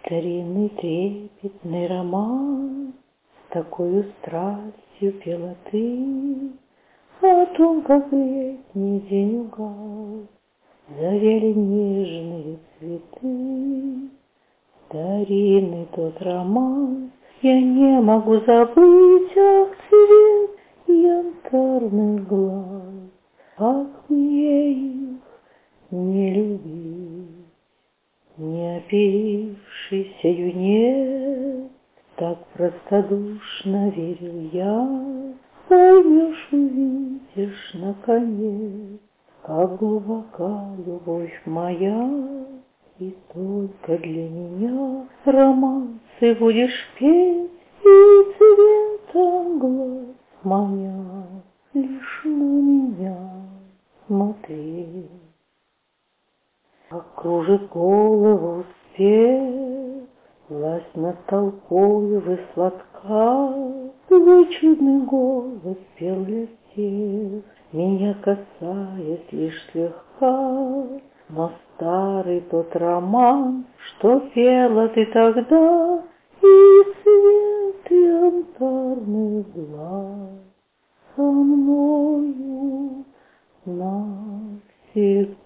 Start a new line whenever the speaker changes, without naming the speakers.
Старинный трепетный роман, с такою страстью пела ты, о том, как в летний день угас, завяли нежные цветы. Старинный тот роман, я не могу забыть, ах, цвет янтарных глаз, как мне их не любить. Неоперившийся юнец, так простодушно верил я, поймешь, увидишь, наконец, как глубока любовь моя, и только для меня романсы будешь петь, и цветом глаз маня лишь на меня смотреть. Как кружит голову успех, власть над толпою вы сладка, твой чудный голос пел для всех, меня касаясь лишь слегка. Но старый тот роман, что пела ты тогда, и цвет янтарных глаз со мною навсегда.